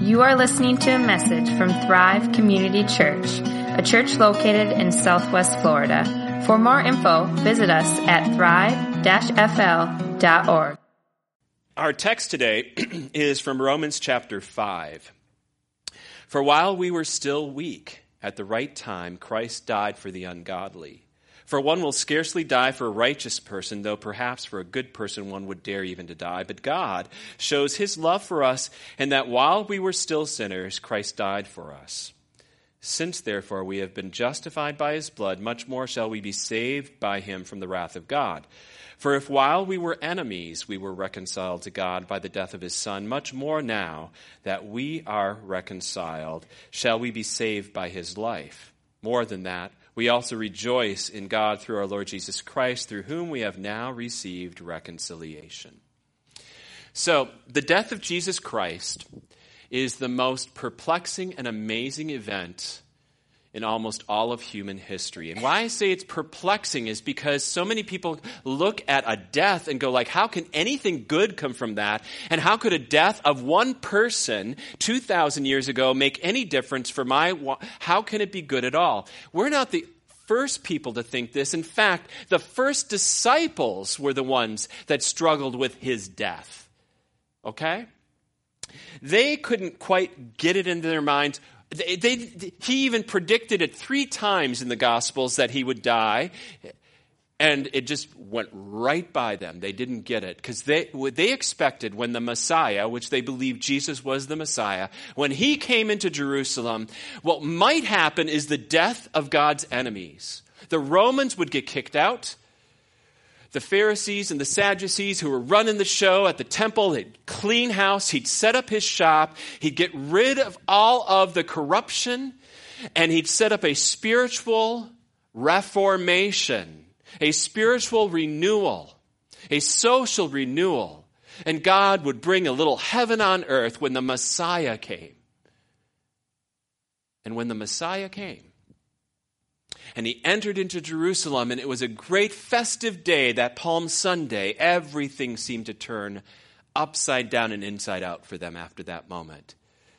You are listening to a message from Thrive Community Church, a church located in Southwest Florida. For more info, visit us at thrive-fl.org. Our text today is from Romans chapter 5. For while we were still weak, at the right time, Christ died for the ungodly. For one will scarcely die for a righteous person, though perhaps for a good person one would dare even to die. But God shows his love for us in that while we were still sinners, Christ died for us. Since, therefore, we have been justified by his blood, much more shall we be saved by him from the wrath of God. For if while we were enemies, we were reconciled to God by the death of his Son, much more now that we are reconciled, shall we be saved by his life. More than that, we also rejoice in God through our Lord Jesus Christ, through whom we have now received reconciliation. So, the death of Jesus Christ is the most perplexing and amazing event in almost all of human history. And why I say it's perplexing is because so many people look at a death and go like, how can anything good come from that? And how could a death of one person 2,000 years ago make any difference for how can it be good at all? We're not the first people to think this. In fact, the first disciples were the ones that struggled with his death. Okay? They couldn't quite get it into their minds. He even predicted it 3 times in the Gospels that he would die, and it just went right by them. They didn't get it because they expected when the Messiah, which they believed Jesus was the Messiah, when he came into Jerusalem, what might happen is the death of God's enemies. The Romans would get kicked out. The Pharisees and the Sadducees who were running the show at the temple, they'd clean house, he'd set up his shop, he'd get rid of all of the corruption, and he'd set up a spiritual reformation, a spiritual renewal, a social renewal. And God would bring a little heaven on earth when the Messiah came. And when the Messiah came, and he entered into Jerusalem, and it was a great festive day, that Palm Sunday. Everything seemed to turn upside down and inside out for them after that moment.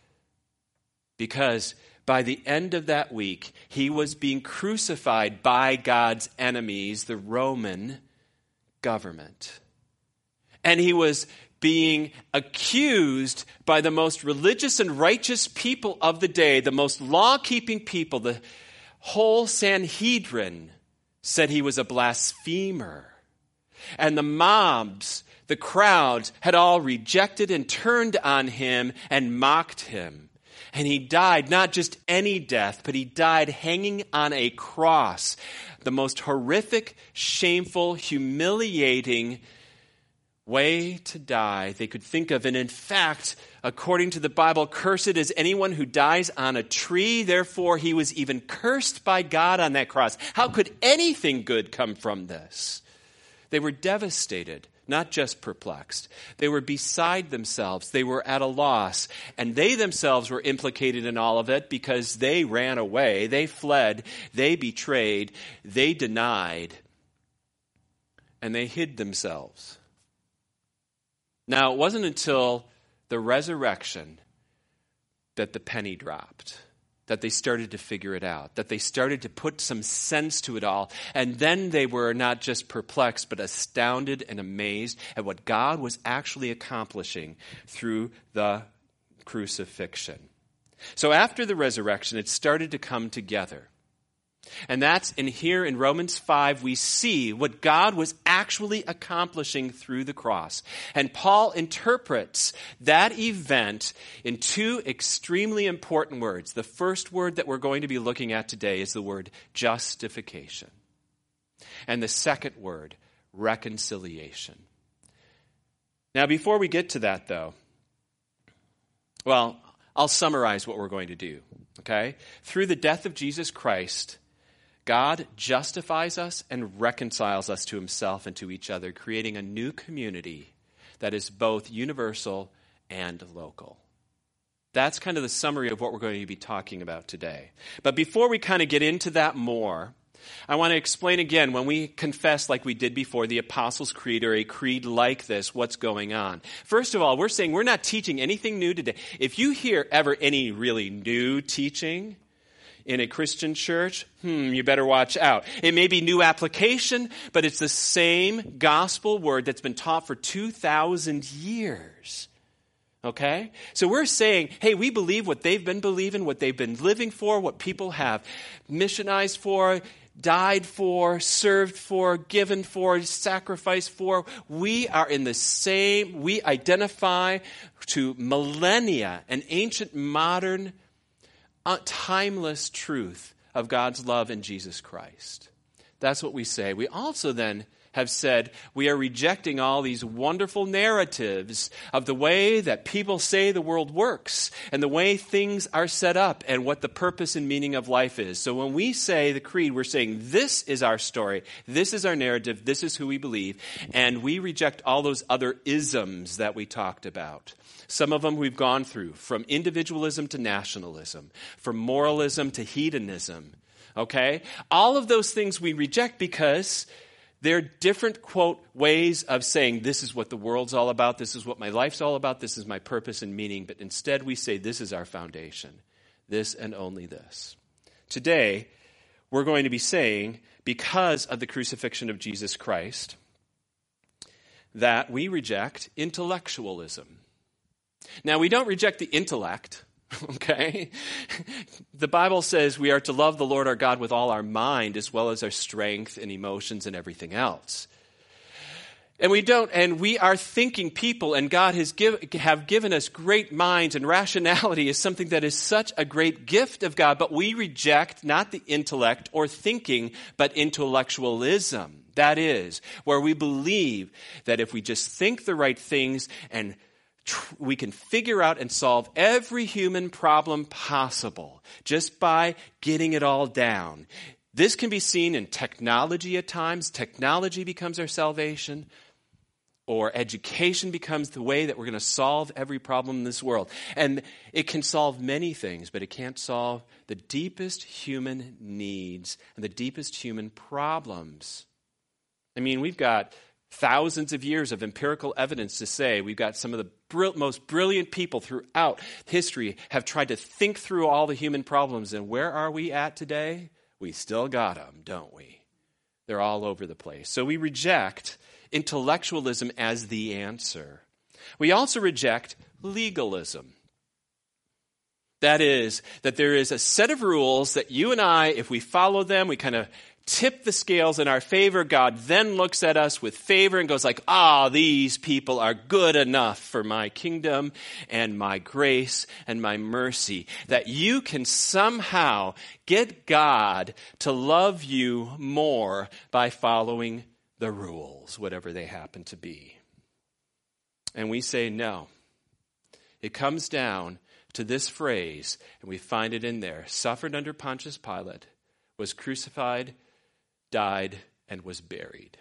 Because by the end of that week, he was being crucified by God's enemies, the Roman government. And he was being accused by the most religious and righteous people of the day, the most law-keeping people. The whole Sanhedrin said he was a blasphemer. And the mobs, the crowds, had all rejected and turned on him and mocked him. And he died, not just any death, but he died hanging on a cross. The most horrific, shameful, humiliating way to die they could think of. And in fact, according to the Bible, cursed is anyone who dies on a tree. Therefore, he was even cursed by God on that cross. How could anything good come from this? They were devastated, not just perplexed. They were beside themselves. They were at a loss. And they themselves were implicated in all of it because they ran away. They fled. They betrayed. They denied. And they hid themselves. Now, it wasn't until the resurrection that the penny dropped, that they started to figure it out, that they started to put some sense to it all. And then they were not just perplexed, but astounded and amazed at what God was actually accomplishing through the crucifixion. So after the resurrection, it started to come together. And that's here in Romans 5, we see what God was actually accomplishing through the cross. And Paul interprets that event in 2 extremely important words. The first word that we're going to be looking at today is the word justification. And the second word, reconciliation. Now, before we get to that, though, I'll summarize what we're going to do, okay? Through the death of Jesus Christ, God justifies us and reconciles us to himself and to each other, creating a new community that is both universal and local. That's kind of the summary of what we're going to be talking about today. But before we kind of get into that more, I want to explain again, when we confess like we did before, the Apostles' Creed or a creed like this, what's going on. First of all, we're saying we're not teaching anything new today. If you hear ever any really new teaching in a Christian church, you better watch out. It may be new application, but it's the same gospel word that's been taught for 2,000 years. Okay? So we're saying, hey, we believe what they've been believing, what they've been living for, what people have missionized for, died for, served for, given for, sacrificed for. We are in the same, we identify to millennia, an ancient, modern, timeless truth of God's love in Jesus Christ. That's what we say. We also then have said we are rejecting all these wonderful narratives of the way that people say the world works and the way things are set up and what the purpose and meaning of life is. So when we say the creed, we're saying this is our story, this is our narrative, this is who we believe, and we reject all those other isms that we talked about. Some of them we've gone through, from individualism to nationalism, from moralism to hedonism. Okay? All of those things we reject because they're different, quote, ways of saying this is what the world's all about, this is what my life's all about, this is my purpose and meaning. But instead we say this is our foundation, this and only this. Today, we're going to be saying, because of the crucifixion of Jesus Christ, that we reject intellectualism. Now, we don't reject the intellect. Okay? The Bible says we are to love the Lord our God with all our mind as well as our strength and emotions and everything else. And we are thinking people, and God have given us great minds, and rationality is something that is such a great gift of God, but we reject not the intellect or thinking, but intellectualism. That is, where we believe that if we just think the right things and we can figure out and solve every human problem possible just by getting it all down. This can be seen in technology at times. Technology becomes our salvation, or education becomes the way that we're going to solve every problem in this world. And it can solve many things, but it can't solve the deepest human needs and the deepest human problems. I mean, we've got thousands of years of empirical evidence to say we've got some of the most brilliant people throughout history have tried to think through all the human problems. And where are we at today? We still got them, don't we? They're all over the place. So we reject intellectualism as the answer. We also reject legalism. That is, that there is a set of rules that you and I, if we follow them, we kind of tip the scales in our favor. God then looks at us with favor and goes like, these people are good enough for my kingdom and my grace and my mercy. That you can somehow get God to love you more by following the rules, whatever they happen to be. And we say no. It comes down to this phrase, and we find it in there: suffered under Pontius Pilate, was crucified, died, and was buried.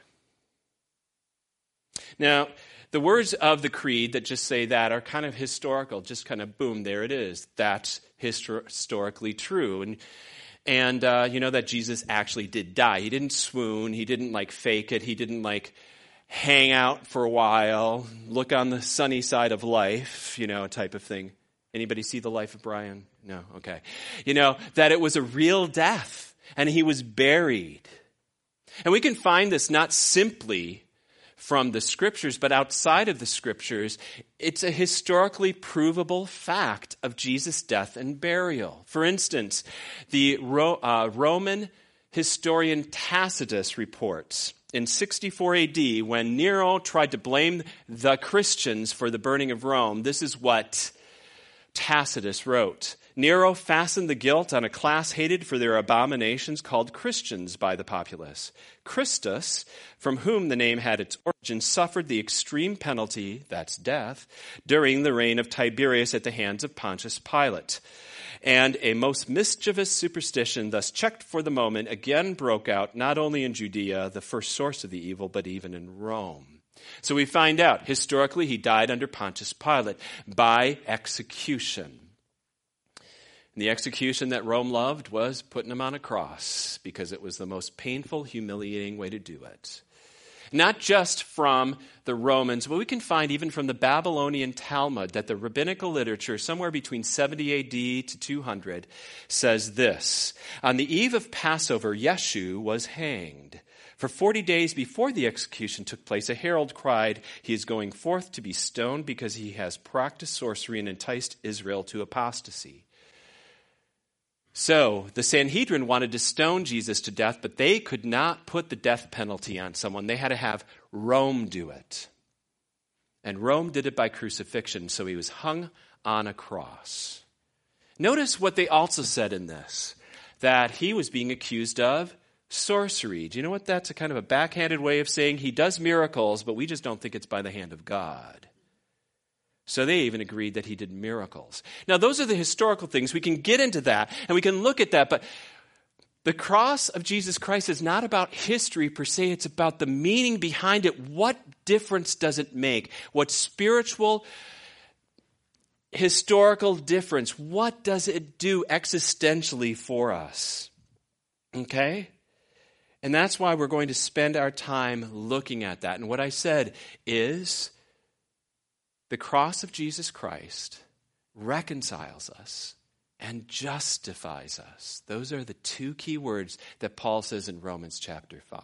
Now, the words of the creed that just say that are kind of historical, just kind of boom, there it is. That's historically true. And you know that Jesus actually did die. He didn't swoon. He didn't fake it. He didn't hang out for a while, look on the sunny side of life, type of thing. Anybody see The Life of Brian? No? Okay. That it was a real death, and he was buried. And we can find this not simply from the Scriptures, but outside of the Scriptures. It's a historically provable fact of Jesus' death and burial. For instance, the Roman historian Tacitus reports in 64 AD, when Nero tried to blame the Christians for the burning of Rome, this is what Tacitus wrote: Nero fastened the guilt on a class hated for their abominations called Christians by the populace. Christus, from whom the name had its origin, suffered the extreme penalty, that's death, during the reign of Tiberius at the hands of Pontius Pilate. And a most mischievous superstition, thus checked for the moment, again broke out, not only in Judea, the first source of the evil, but even in Rome. So we find out, historically, he died under Pontius Pilate by execution. And the execution that Rome loved was putting him on a cross because it was the most painful, humiliating way to do it. Not just from the Romans, but we can find even from the Babylonian Talmud that the rabbinical literature, somewhere between 70 AD to 200, says this: on the eve of Passover, Yeshu was hanged. For 40 days before the execution took place, a herald cried, "He is going forth to be stoned because he has practiced sorcery and enticed Israel to apostasy." So the Sanhedrin wanted to stone Jesus to death, but they could not put the death penalty on someone. They had to have Rome do it. And Rome did it by crucifixion, so he was hung on a cross. Notice what they also said in this, that he was being accused of sorcery. Do you know what that's a kind of a backhanded way of saying he does miracles, but we just don't think it's by the hand of God? So they even agreed that he did miracles. Now, those are the historical things. We can get into that, and we can look at that, but the cross of Jesus Christ is not about history per se. It's about the meaning behind it. What difference does it make? What spiritual, historical difference? What does it do existentially for us? Okay? And that's why we're going to spend our time looking at that. And what I said is the cross of Jesus Christ reconciles us and justifies us. Those are the two key words that Paul says in Romans chapter 5.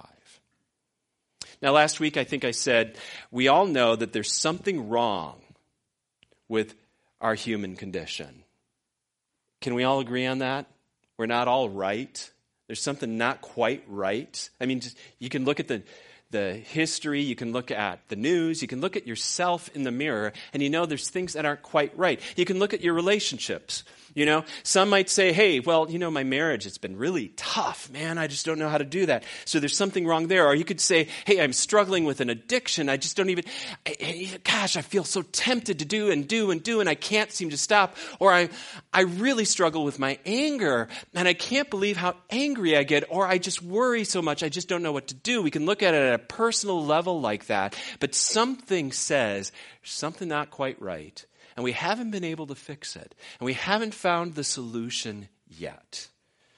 Now, last week I think I said we all know that there's something wrong with our human condition. Can we all agree on that? We're not all right. There's something not quite right. I mean, you can look at the history, you can look at the news, you can look at yourself in the mirror, and you know there's things that aren't quite right. You can look at your relationships. You know, some might say, hey, well, you know, my marriage, it's been really tough, man. I just don't know how to do that. So there's something wrong there. Or you could say, hey, I'm struggling with an addiction. I just don't even, gosh, I feel so tempted to do, and I can't seem to stop. Or I really struggle with my anger, and I can't believe how angry I get. Or I just worry so much, I just don't know what to do. We can look at it at a personal level like that. But something says, something not quite right. And we haven't been able to fix it. And we haven't found the solution yet.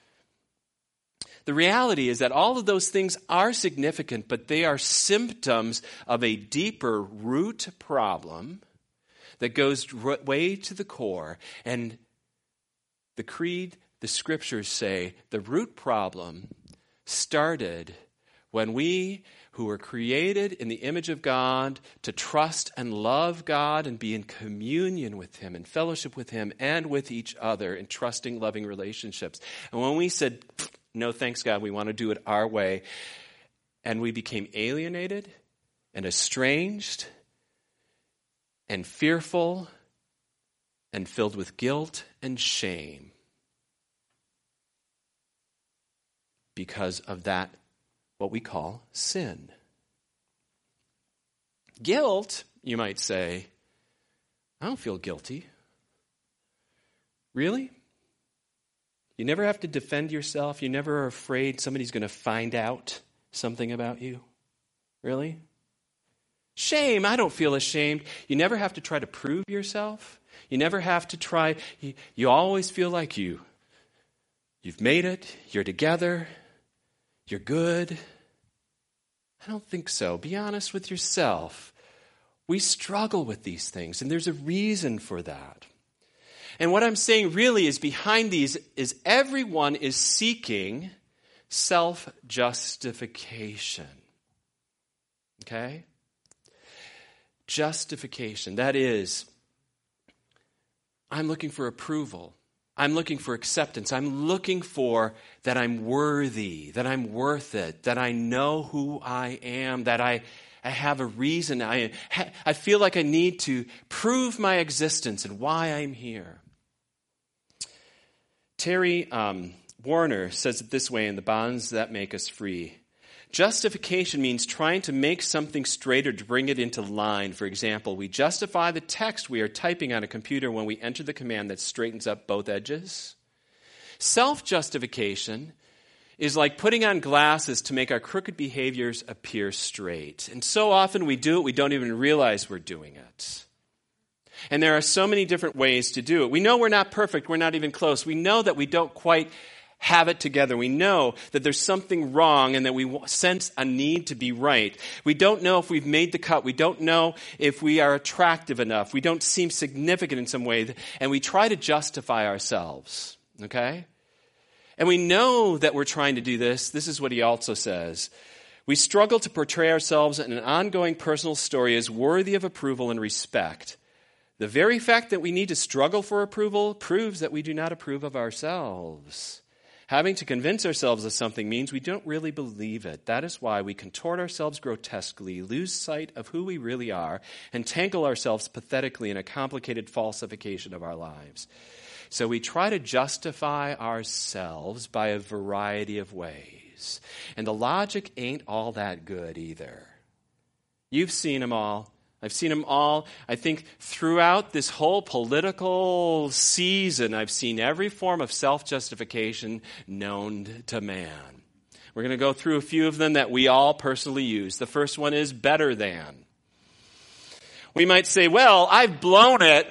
The reality is that all of those things are significant, but they are symptoms of a deeper root problem that goes way to the core. And the creed, the scriptures say, the root problem started when we who were created in the image of God to trust and love God and be in communion with Him and fellowship with Him and with each other in trusting, loving relationships. And when we said, no thanks God, we want to do it our way, and we became alienated and estranged and fearful and filled with guilt and shame because of that, what we call sin. Guilt, you might say, I don't feel guilty. Really? You never have to defend yourself? You never are afraid somebody's going to find out something about you? Really? Shame, I don't feel ashamed. You never have to try to prove yourself. You never have to try. You always feel like you've made it. You're together. You're good. I don't think so. Be honest with yourself. We struggle with these things, and there's a reason for that. And what I'm saying really is behind these is everyone is seeking self-justification. Okay? Justification. That is, I'm looking for approval. I'm looking for acceptance. I'm looking for that I'm worthy, that I'm worth it, that I know who I am, that I have a reason. I feel like I need to prove my existence and why I'm here. Terry Warner says it this way in The Bonds That Make Us Free. Justification means trying to make something straight or to bring it into line. For example, we justify the text we are typing on a computer when we enter the command that straightens up both edges. Self-justification is like putting on glasses to make our crooked behaviors appear straight. And so often we do it, we don't even realize we're doing it. And there are so many different ways to do it. We know we're not perfect. We're not even close. We know that we don't quite have it together. We know that there's something wrong and that we sense a need to be right. We don't know if we've made the cut. We don't know if we are attractive enough. We don't seem significant in some way. And we try to justify ourselves. Okay? And we know that we're trying to do this. This is what he also says. We struggle to portray ourselves in an ongoing personal story as worthy of approval and respect. The very fact that we need to struggle for approval proves that we do not approve of ourselves. Having to convince ourselves of something means we don't really believe it. That is why we contort ourselves grotesquely, lose sight of who we really are, and tangle ourselves pathetically in a complicated falsification of our lives. So we try to justify ourselves by a variety of ways. And the logic ain't all that good either. You've seen them all. I've seen them all. I think throughout this whole political season, I've seen every form of self-justification known to man. We're going to go through a few of them that we all personally use. The first one is better than. We might say, well, I've blown it.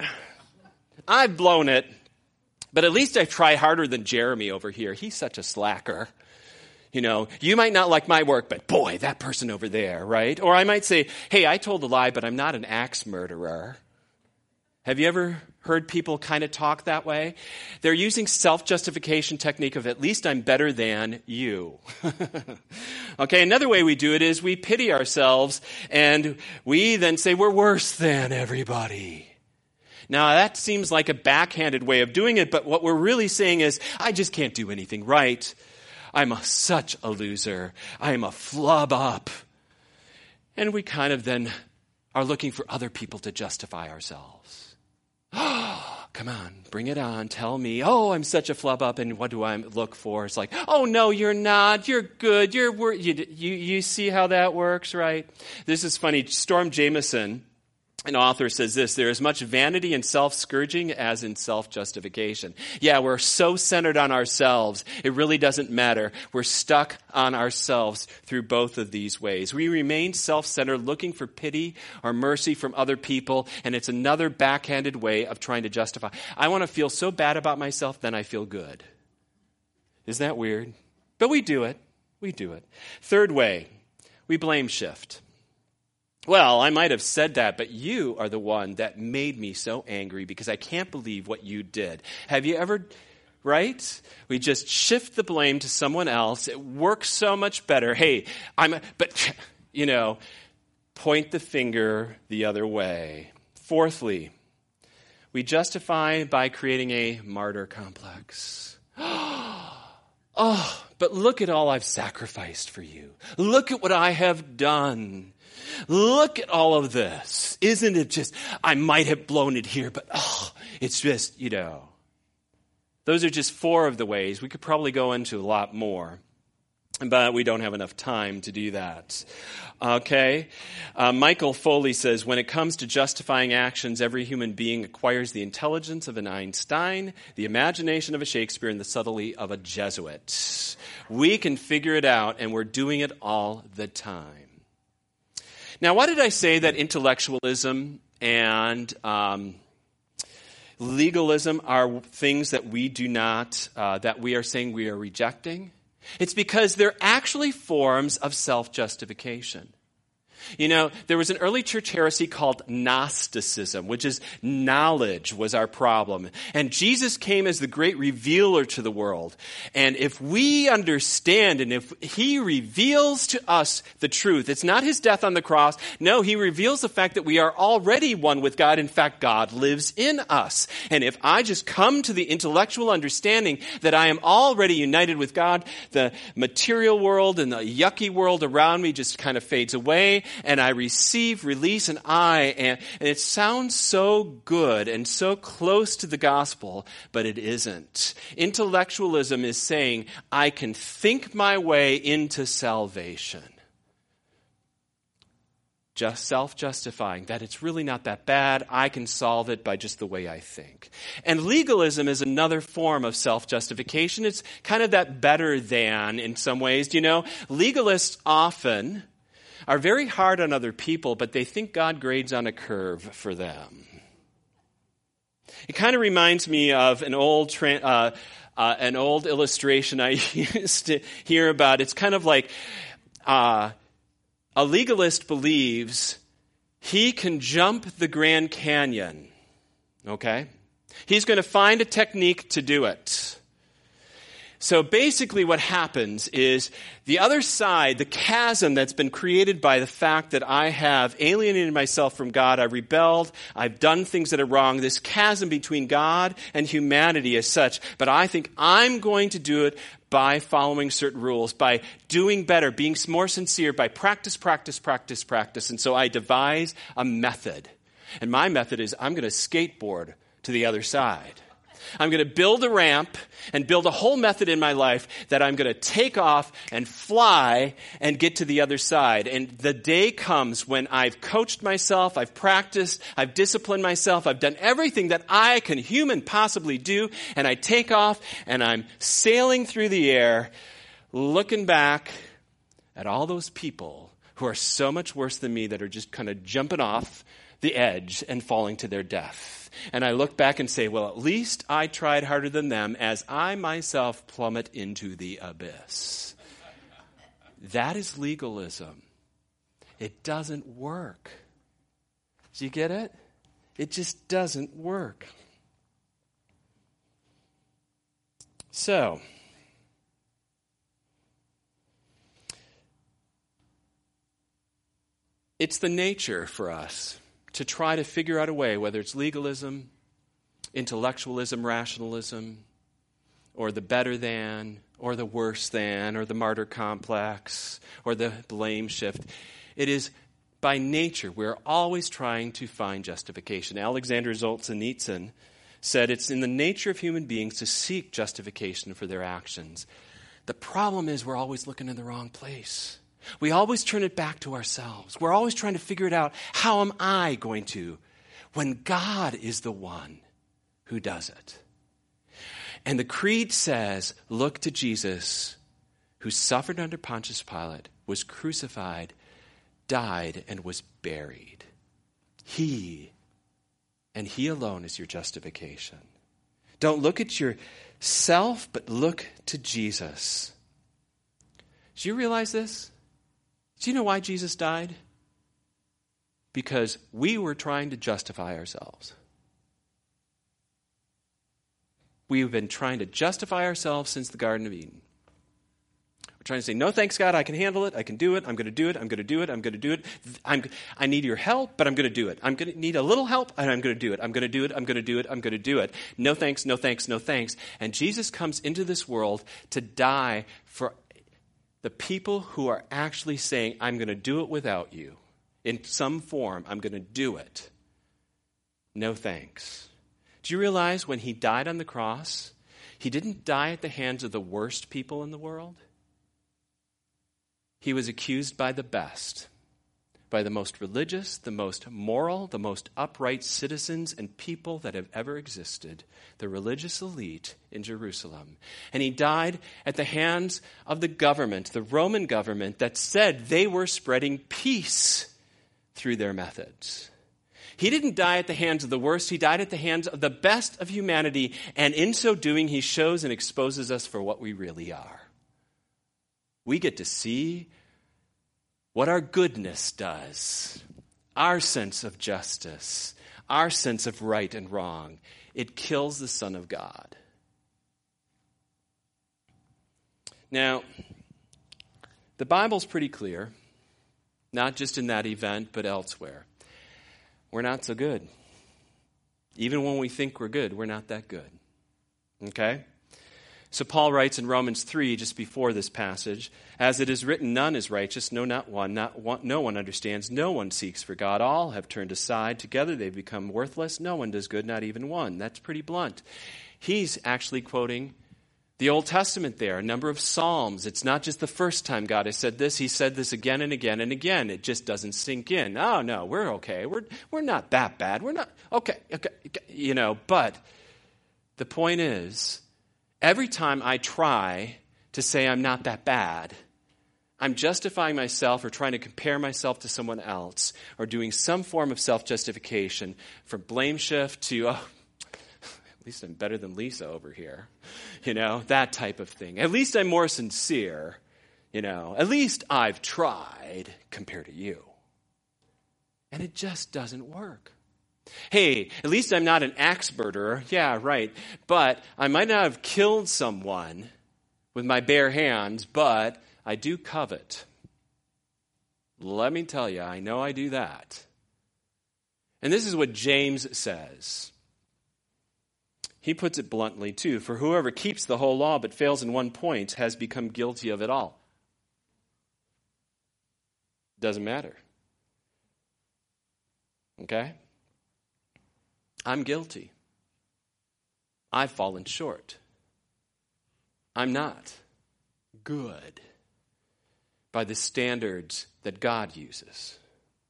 But at least I try harder than Jeremy over here. He's such a slacker. You know, you might not like my work, but boy, that person over there, right? Or I might say, hey, I told a lie, but I'm not an axe murderer. Have you ever heard people kind of talk that way? They're using self-justification technique of at least I'm better than you. Okay, another way we do it is we pity ourselves and we then say we're worse than everybody. Now, that seems like a backhanded way of doing it, but what we're really saying is, I just can't do anything right. I'm such a loser. I am a flub up. And we kind of then are looking for other people to justify ourselves. Oh, come on, bring it on. Tell me, oh, I'm such a flub up, and what do I look for? It's like, oh, no, you're not. You're good. You see how that works, right? This is funny. Storm Jameson, an author, says this: there is much vanity in self-scourging as in self-justification. Yeah, we're so centered on ourselves, it really doesn't matter. We're stuck on ourselves through both of these ways. We remain self-centered, looking for pity or mercy from other people, and it's another backhanded way of trying to justify. I want to feel so bad about myself, then I feel good. Isn't that weird? But we do it. We do it. Third way, we blame shift. Well, I might have said that, but you are the one that made me so angry because I can't believe what you did. Have you ever, right? We just shift the blame to someone else. It works so much better. Hey, point the finger the other way. Fourthly, we justify by creating a martyr complex. Oh, but look at all I've sacrificed for you. Look at what I have done. Look at all of this. Isn't it just, I might have blown it here, but it's just, Those are just 4 of the ways. We could probably go into a lot more, but we don't have enough time to do that. Okay? Michael Foley says, when it comes to justifying actions, every human being acquires the intelligence of an Einstein, the imagination of a Shakespeare, and the subtlety of a Jesuit. We can figure it out, and we're doing it all the time. Now, why did I say that intellectualism and legalism are things that we do not, that we are saying we are rejecting? It's because they're actually forms of self-justification. There was an early church heresy called Gnosticism, which is knowledge was our problem. And Jesus came as the great revealer to the world. And if we understand and if he reveals to us the truth, it's not his death on the cross. No, he reveals the fact that we are already one with God. In fact, God lives in us. And if I just come to the intellectual understanding that I am already united with God, the material world and the yucky world around me just kind of fades away. And I receive release and it sounds so good and so close to the gospel, but it isn't. Intellectualism is saying, I can think my way into salvation. Just self-justifying, that it's really not that bad. I can solve it by just the way I think. And legalism is another form of self-justification. It's kind of that better than in some ways. Legalists often are very hard on other people, but they think God grades on a curve for them. It kind of reminds me of an old illustration I used to hear about. It's kind of like a legalist believes he can jump the Grand Canyon, okay? He's going to find a technique to do it. So basically what happens is the other side, the chasm that's been created by the fact that I have alienated myself from God, I rebelled, I've done things that are wrong, this chasm between God and humanity is such, but I think I'm going to do it by following certain rules, by doing better, being more sincere, by practice. And so I devise a method. And my method is I'm going to skateboard to the other side. I'm going to build a ramp and build a whole method in my life that I'm going to take off and fly and get to the other side. And the day comes when I've coached myself, I've practiced, I've disciplined myself, I've done everything that I can human possibly do, and I take off and I'm sailing through the air, looking back at all those people who are so much worse than me that are just kind of jumping off the edge and falling to their death. And I look back and say, well, at least I tried harder than them as I myself plummet into the abyss. That is legalism. It doesn't work. Do you get it? It just doesn't work. So, it's the nature for us to try to figure out a way, whether it's legalism, intellectualism, rationalism, or the better than, or the worse than, or the martyr complex, or the blame shift. It is by nature, we're always trying to find justification. Alexander Solzhenitsyn said it's in the nature of human beings to seek justification for their actions. The problem is we're always looking in the wrong place. We always turn it back to ourselves. We're always trying to figure it out. How am I going to? When God is the one who does it. And the creed says, look to Jesus, who suffered under Pontius Pilate, was crucified, died, and was buried. He, and he alone is your justification. Don't look at yourself, but look to Jesus. Do you realize this? Do you know why Jesus died? Because we were trying to justify ourselves. We've been trying to justify ourselves since the Garden of Eden. We're trying to say, no thanks, God, I can handle it, I can do it, I'm going to do it, I'm going to do it, I'm going to do it. I need your help, but I'm going to do it. I'm going to need a little help, and I'm going to do it. I'm going to do it, I'm going to do it, I'm going to do it. No thanks, no thanks, no thanks. And Jesus comes into this world to die for the people who are actually saying, I'm going to do it without you. In some form, I'm going to do it. No thanks. Do you realize when he died on the cross, he didn't die at the hands of the worst people in the world? He was accused by the best, by the most religious, the most moral, the most upright citizens and people that have ever existed, the religious elite in Jerusalem. And he died at the hands of the government, the Roman government, that said they were spreading peace through their methods. He didn't die at the hands of the worst. He died at the hands of the best of humanity. And in so doing, he shows and exposes us for what we really are. We get to see what our goodness does, our sense of justice, our sense of right and wrong. It kills the Son of God. Now, the Bible's pretty clear, not just in that event, but elsewhere. We're not so good. Even when we think we're good, we're not that good. Okay? So Paul writes in Romans 3, just before this passage, as it is written, none is righteous, no, not one, no one understands, no one seeks for God. All have turned aside. Together they've become worthless. No one does good, not even one. That's pretty blunt. He's actually quoting the Old Testament there, a number of Psalms. It's not just the first time God has said this. He said this again and again and again. It just doesn't sink in. Oh, no, we're okay. We're not that bad. We're not, okay, but the point is, every time I try to say I'm not that bad, I'm justifying myself or trying to compare myself to someone else or doing some form of self-justification, from blame shift to, least I'm better than Lisa over here. That type of thing. At least I'm more sincere. At least I've tried compared to you. And it just doesn't work. Hey, at least I'm not an axe murderer. Yeah, right. But I might not have killed someone with my bare hands, but I do covet. Let me tell you, I know I do that. And this is what James says. He puts it bluntly, too. For whoever keeps the whole law but fails in one point has become guilty of it all. Doesn't matter. Okay? I'm guilty. I've fallen short. I'm not good by the standards that God uses.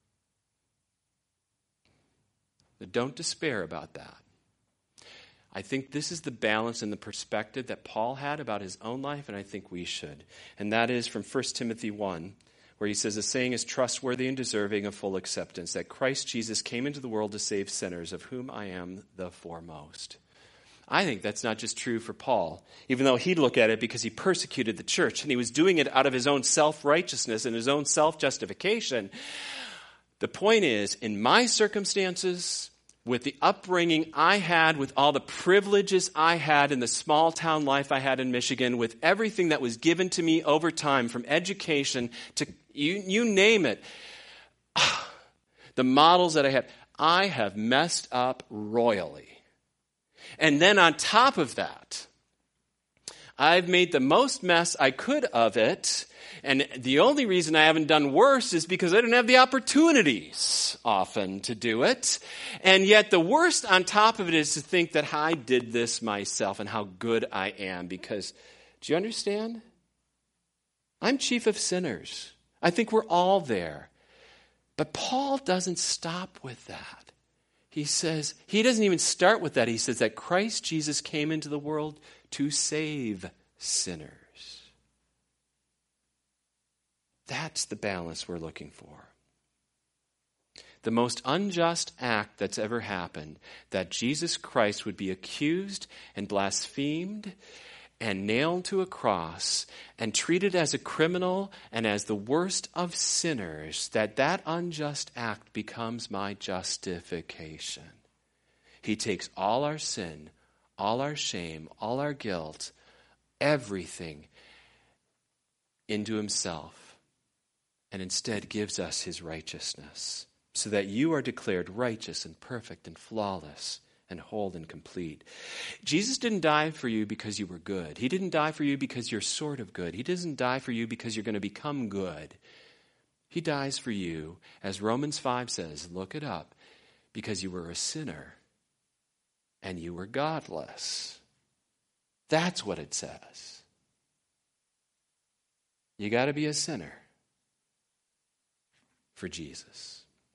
But don't despair about that. I think this is the balance and the perspective that Paul had about his own life, and I think we should. And that is from 1 Timothy 1, where he says, the saying is trustworthy and deserving of full acceptance, that Christ Jesus came into the world to save sinners, of whom I am the foremost. I think that's not just true for Paul, even though he'd look at it because he persecuted the church, and he was doing it out of his own self-righteousness and his own self-justification. The point is, in my circumstances, with the upbringing I had, with all the privileges I had in the small town life I had in Michigan, with everything that was given to me over time, from education to you name it, the models that I have messed up royally. And then on top of that, I've made the most mess I could of it. And the only reason I haven't done worse is because I didn't have the opportunities often to do it. And yet the worst on top of it is to think that I did this myself and how good I am. Because, do you understand? I'm chief of sinners. I think we're all there. But Paul doesn't stop with that. He says, he doesn't even start with that. He says that Christ Jesus came into the world to save sinners. That's the balance we're looking for. The most unjust act that's ever happened, that Jesus Christ would be accused and blasphemed and nailed to a cross and treated as a criminal and as the worst of sinners, that unjust act becomes my justification. He takes all our sin, all our shame, all our guilt, everything into himself, and instead gives us his righteousness, so that you are declared righteous and perfect and flawless and whole and complete. Jesus didn't die for you because you were good. He didn't die for you because you're sort of good. He doesn't die for you because you're going to become good. He dies for you, as Romans 5 says, look it up, because you were a sinner and you were godless. That's what it says. You got to be a sinner for Jesus.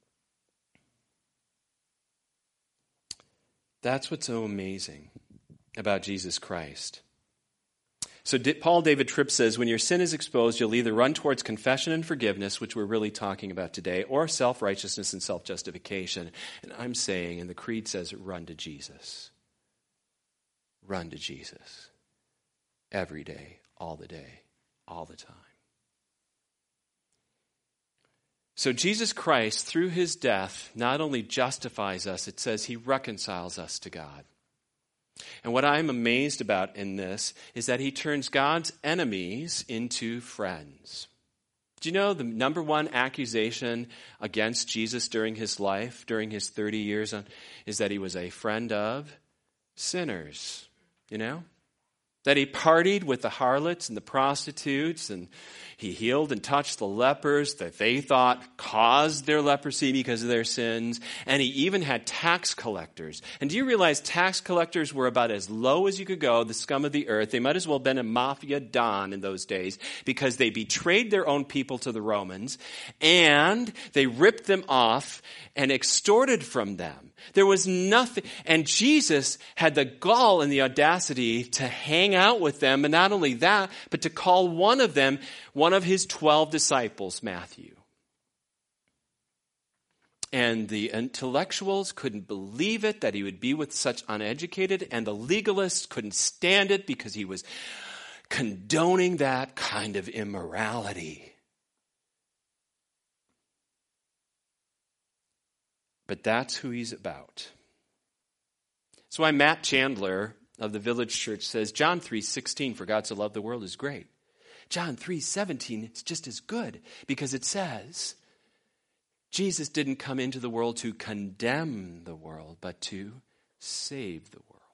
That's what's so amazing about Jesus Christ. So Paul David Tripp says, when your sin is exposed, you'll either run towards confession and forgiveness, which we're really talking about today, or self-righteousness and self-justification. And I'm saying, and the Creed says, run to Jesus. Run to Jesus. Every day, all the time. So Jesus Christ, through his death, not only justifies us, it says he reconciles us to God. And what I'm amazed about in this is that he turns God's enemies into friends. Do you know the number one accusation against Jesus during his life, during his 30 years, is that he was a friend of sinners, you know? That he partied with the harlots and the prostitutes, and he healed and touched the lepers that they thought caused their leprosy because of their sins. And he even had tax collectors. And do you realize tax collectors were about as low as you could go, the scum of the earth? They might as well have been a mafia don in those days, because they betrayed their own people to the Romans, and they ripped them off and extorted from them. There was nothing. And Jesus had the gall and the audacity to hang out with them. And not only that, but to call one of them, one of his 12 disciples, Matthew. and the intellectuals couldn't believe it, that he would be with such uneducated, and the legalists couldn't stand it because he was condoning that kind of immorality. But that's who he's about. That's why Matt Chandler of the Village Church says, John 3:16, for God so loved the world, is great. John 3:17 is just as good because it says, Jesus didn't come into the world to condemn the world, but to save the world.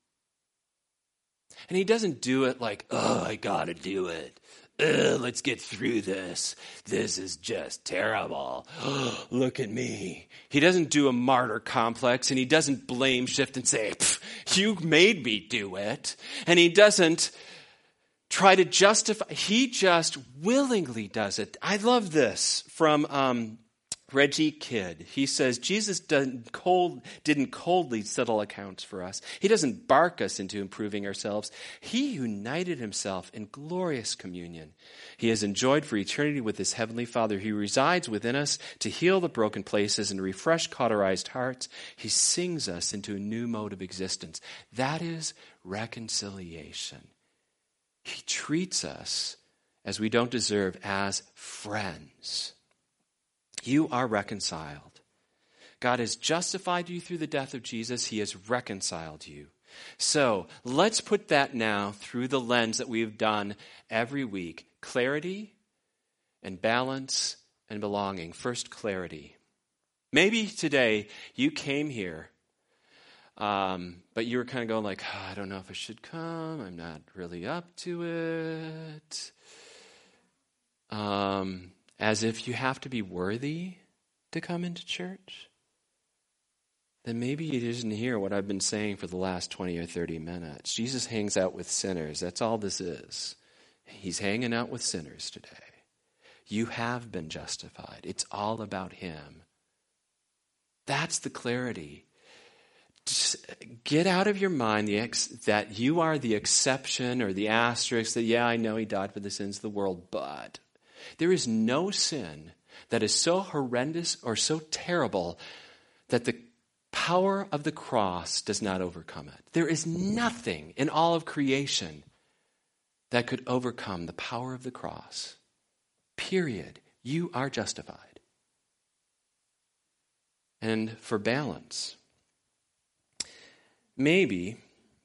And he doesn't do it like, I gotta do it. Let's get through this. This is just terrible. Look at me. He doesn't do a martyr complex, and he doesn't blame shift and say, you made me do it. And he doesn't try to justify. He just willingly does it. I love this from Reggie Kidd. He says, Jesus didn't coldly settle accounts for us. He doesn't bark us into improving ourselves. He united himself in glorious communion. He has enjoyed for eternity with his heavenly Father. He resides within us to heal the broken places and refresh cauterized hearts. He sings us into a new mode of existence. That is reconciliation. He treats us as we don't deserve, as friends. You are reconciled. God has justified you through the death of Jesus. He has reconciled you. So let's put that now through the lens that we've done every week. Clarity and balance and belonging. First, clarity. Maybe today you came here, but you were kind of going like, I don't know if I should come. I'm not really up to it. As if you have to be worthy to come into church, then maybe you didn't hear what I've been saying for the last 20 or 30 minutes. Jesus hangs out with sinners. That's all this is. He's hanging out with sinners today. You have been justified. It's all about him. That's the clarity. Just get out of your mind that you are the exception or the asterisk that, I know he died for the sins of the world, but there is no sin that is so horrendous or so terrible that the power of the cross does not overcome it. There is nothing in all of creation that could overcome the power of the cross. Period. You are justified. And for balance, maybe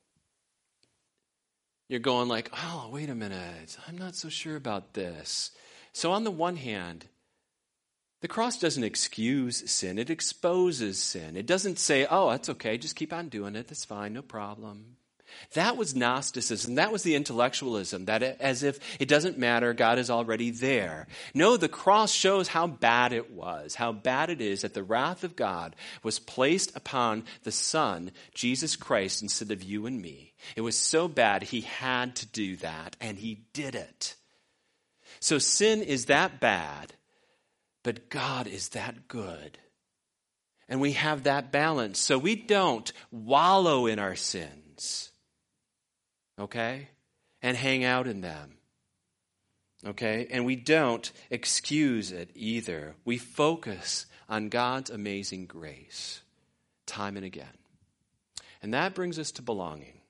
you're going like, wait a minute, I'm not so sure about this. So on the one hand, the cross doesn't excuse sin. It exposes sin. It doesn't say, that's okay, just keep on doing it. That's fine, no problem. That was Gnosticism. That was the intellectualism, that as if it doesn't matter, God is already there. No, the cross shows how bad it was, how bad it is that the wrath of God was placed upon the Son, Jesus Christ, instead of you and me. It was so bad he had to do that, and he did it. So sin is that bad, but God is that good. And we have that balance. So we don't wallow in our sins, okay? And hang out in them, okay? And we don't excuse it either. We focus on God's amazing grace time and again. And that brings us to belonging,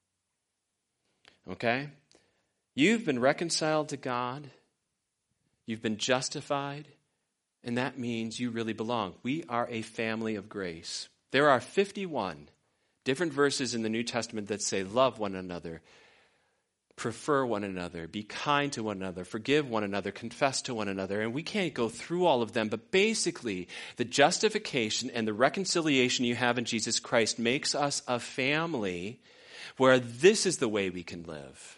okay? You've been reconciled to God. You've been justified, and that means you really belong. We are a family of grace. There are 51 different verses in the New Testament that say, love one another, prefer one another, be kind to one another, forgive one another, confess to one another. And we can't go through all of them, but basically the justification and the reconciliation you have in Jesus Christ makes us a family where this is the way we can live.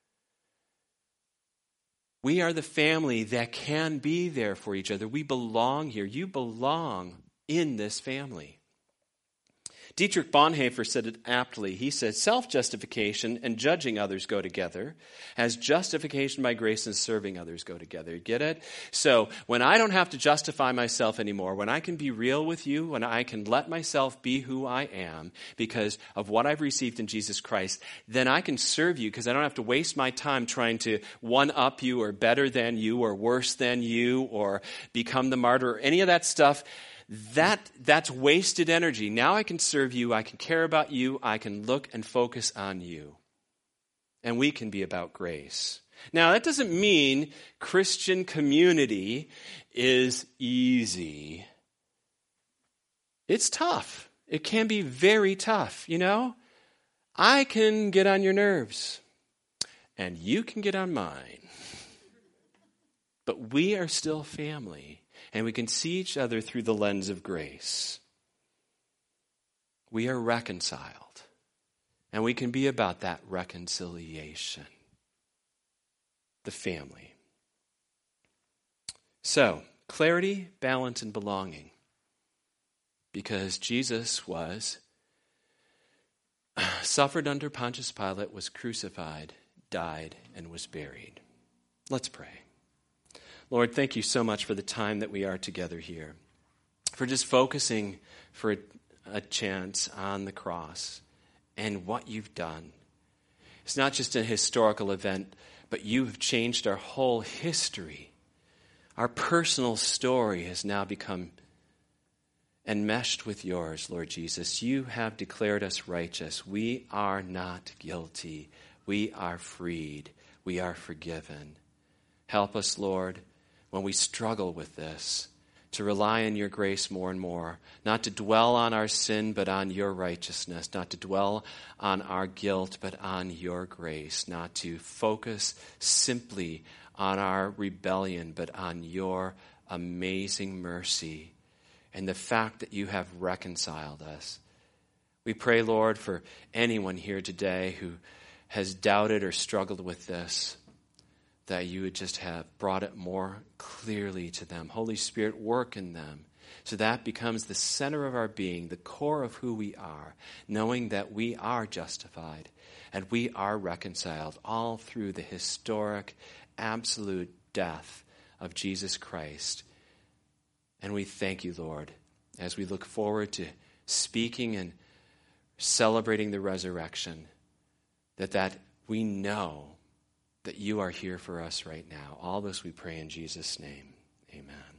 We are the family that can be there for each other. We belong here. You belong in this family. Dietrich Bonhoeffer said it aptly. He said, self-justification and judging others go together, as justification by grace and serving others go together. Get it? So when I don't have to justify myself anymore, when I can be real with you, when I can let myself be who I am because of what I've received in Jesus Christ, then I can serve you because I don't have to waste my time trying to one-up you or better than you or worse than you or become the martyr or any of that stuff. That's wasted energy. Now I can serve you, I can care about you, I can look and focus on you. And we can be about grace. Now, that doesn't mean Christian community is easy. It's tough. It can be very tough, you know? I can get on your nerves, and you can get on mine. But we are still family, and we can see each other through the lens of grace. We are reconciled, and we can be about that reconciliation. The family. So, clarity, balance, and belonging. Because Jesus suffered under Pontius Pilate, was crucified, died, and was buried. Let's pray. Lord, thank you so much for the time that we are together here, for just focusing for a chance on the cross and what you've done. It's not just a historical event, but you have changed our whole history. Our personal story has now become enmeshed with yours, Lord Jesus. You have declared us righteous. We are not guilty. We are freed. We are forgiven. Help us, Lord, when we struggle with this, to rely on your grace more and more, not to dwell on our sin, but on your righteousness, not to dwell on our guilt, but on your grace, not to focus simply on our rebellion, but on your amazing mercy and the fact that you have reconciled us. We pray, Lord, for anyone here today who has doubted or struggled with this, that you would just have brought it more clearly to them. Holy Spirit, work in them so that becomes the center of our being, the core of who we are, knowing that we are justified and we are reconciled all through the historic, absolute death of Jesus Christ. And we thank you, Lord, as we look forward to speaking and celebrating the resurrection, that we know that you are here for us right now. All this we pray in Jesus' name. Amen.